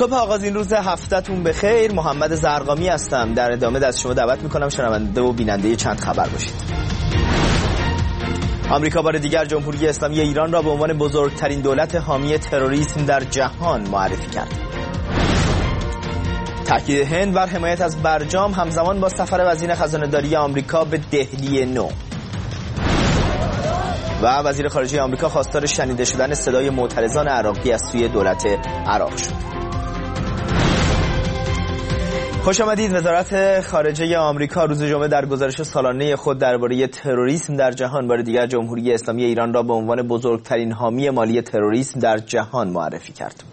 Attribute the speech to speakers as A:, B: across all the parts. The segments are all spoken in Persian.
A: صبح آغاز این روز هفته‌تون بخیر. محمد زرقامی هستم. در ادامه دست شما دعوت میکنم شنونده و بیننده چند خبر باشید. آمریکا بار دیگر جمهوری اسلامی ایران را به عنوان بزرگترین دولت حامی تروریسم در جهان معرفی کرد. تاکید هند بر حمایت از برجام همزمان با سفر وزیر خزانه‌داری آمریکا به دهلی نو. و وزیر خارجه آمریکا خواستار شنیده شدن صدای معترضان عراقی از سوی دولت عراق شد. خوش آمدید. وزارت خارجه آمریکا روز جمعه در گزارش سالانه خود درباره تروریسم در جهان بار دیگر جمهوری اسلامی ایران را به عنوان بزرگترین حامی مالی تروریسم در جهان معرفی کرد.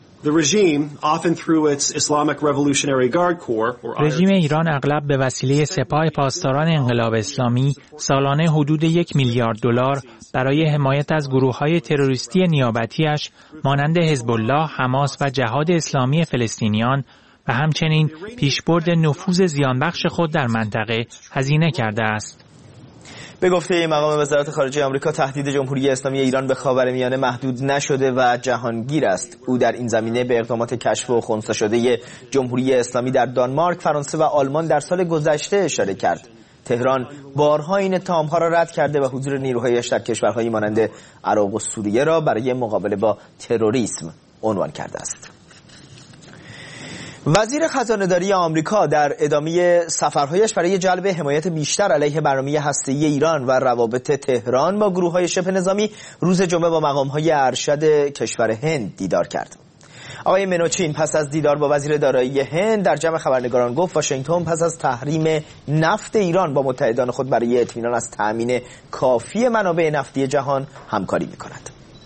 B: رژیم ایران اغلب به وسیله سپاه پاسداران انقلاب اسلامی سالانه حدود 1 میلیارد دلار برای حمایت از گروه‌های تروریستی نیابتی‌اش مانند حزب الله، حماس و جهاد اسلامی فلسطینیان و همچنین پیشبرد نفوذ زیانبخش خود در منطقه هزینه کرده است.
A: به گفته مقام وزارت خارجه آمریکا، تهدید جمهوری اسلامی ایران به خاورمیانه محدود نشده و جهانگیر است. او در این زمینه به اقدامات کشف و خنثی شده جمهوری اسلامی در دانمارک، فرانسه و آلمان در سال گذشته اشاره کرد. تهران بارها این اتهام‌ها را رد کرده و حضور نیروهایش در کشورهایی مانند عراق و سوریه را برای مقابله با تروریسم عنوان کرده است. وزیر خزانه‌داری آمریکا در ادامه سفرهایش برای جلب حمایت بیشتر علیه برنامه هسته‌ای ایران و روابط تهران با گروه‌های شبه نظامی روز جمعه با مقام‌های ارشد کشور هند دیدار کرد. آقای منوچین پس از دیدار با وزیر دارایی هند در جمع خبرنگاران گفت واشنگتن پس از تحریم نفت ایران با متحدان خود برای اطمینان از تأمین کافی منابع نفتی جهان همکاری می‌کند.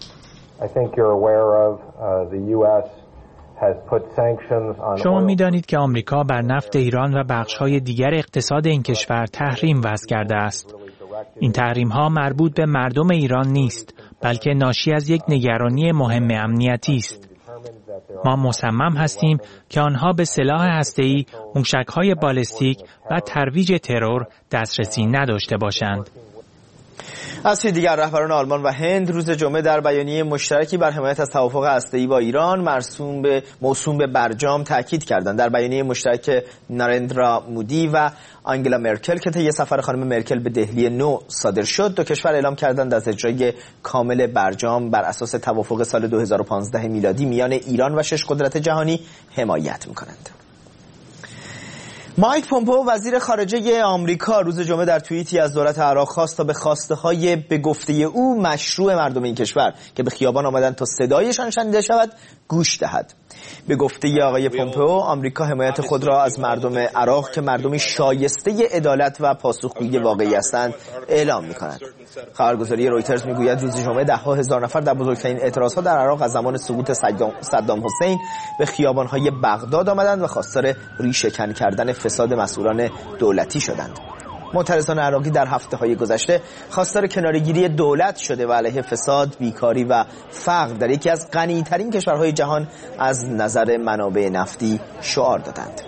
B: شما می‌دانید که آمریکا بر نفت ایران و بخش‌های دیگر اقتصاد این کشور تحریم وضع کرده است. این تحریم‌ها مربوط به مردم ایران نیست، بلکه ناشی از یک نگرانی مهم امنیتی است. ما مصمم هستیم که آنها به سلاح هسته‌ای، موشک‌های بالستیک و ترویج ترور دسترسی نداشته باشند.
A: از سوی دیگر رهبران آلمان و هند روز جمعه در بیانیه مشترکی بر حمایت از توافق هسته‌ای با ایران موسوم به برجام تاکید کردند. در بیانیه مشترک نارندرا مودی و آنگلا مرکل که طی سفر خانم مرکل به دهلی نو صادر شد، دو کشور اعلام کردند از اجرای کامل برجام بر اساس توافق سال 2015 میلادی میان ایران و 6 قدرت جهانی حمایت می‌کنند. مایک پومپئو وزیر خارجه آمریکا روز جمعه در توییتی از دولت عراق خواست تا به خواسته‌های به گفته او مشروع مردم این کشور که به خیابان آمدند تا صدایشان شنیده شود گوش دهد. به گفته آقای پومپئو، آمریکا حمایت خود را از مردم عراق که مردمی شایسته عدالت و پاسخگویی واقعی هستند اعلام می‌کند. خبرگزاری رویترز میگوید روز جمعه ده‌ها هزار نفر در بزرگترین اعتراضات در عراق از زمان سقوط صدام حسین به خیابان‌های بغداد آمدند و خواستار ریشه‌کن کردن فساد مسئولان دولتی شدند. معترضان عراقی در هفته‌های گذشته خواستار کناره‌گیری دولت شده و علیه فساد، بیکاری و فقر در یکی از غنی‌ترین کشورهای جهان از نظر منابع نفتی شعار دادند.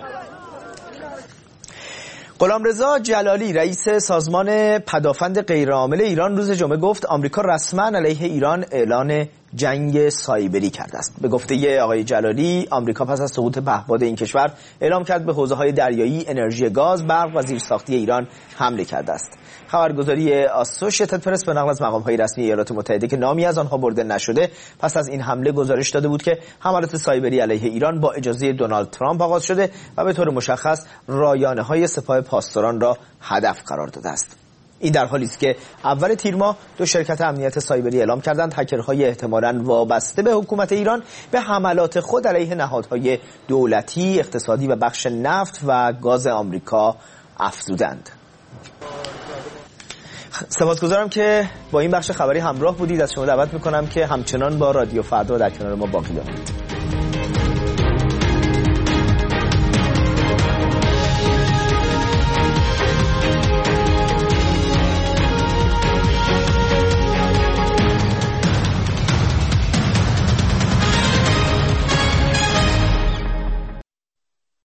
A: غلامرضا جلالی رئیس سازمان پدافند غیرعامل ایران روز جمعه گفت آمریکا رسما علیه ایران اعلان جنگ سایبری کرده است. به گفته آقای جلالی، آمریکا پس از سقوط پهپاد این کشور اعلام کرد به حوزه‌های دریایی، انرژی گاز، برق و زیرساختی ایران حمله کرده است. خبرگزاری آسوشیتد پرس به نقل از مقام‌های رسمی ایالات متحده که نامی از آنها برده نشده پس از این حمله گزارش داده بود که حملات سایبری علیه ایران با اجازه دونالد ترامپ آغاز شده و به طور مشخص رایانه‌های سپاه پاسداران را هدف قرار داده است. این در حالی است که اول تیر ماه دو شرکت امنیت سایبری اعلام کردند هکرهای احتمالاً وابسته به حکومت ایران به حملات خود علیه نهادهای دولتی، اقتصادی و بخش نفت و گاز آمریکا افزودند. سپاسگزارم که با این بخش خبری همراه بودید. از شما دعوت میکنم که همچنان با رادیو فردا در کنار ما باقی بمانید.